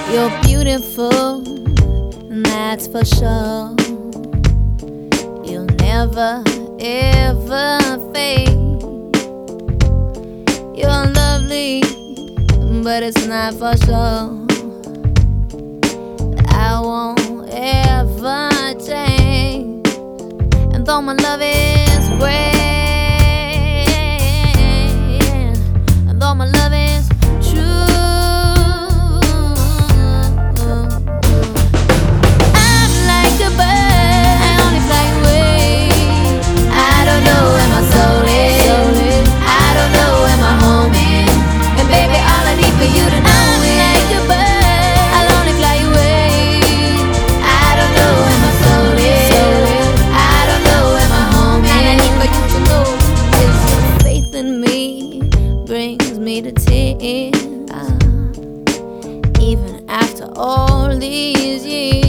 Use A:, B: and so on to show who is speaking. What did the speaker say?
A: You're beautiful, and that's for sure. You'll never, ever fade. You're lovely, but it's not for sure. I won't ever change. And though my love is great, and though my love is true, I'm like a bird, I only fly away. I don't know where my soul is, I don't know where my home is. And baby, all I need for you to know is I'm like a bird, I'll only fly away. I don't know where my soul is, I don't know where my home is. And I need for you to know is your faith in me brings me to tears. Even after all these years,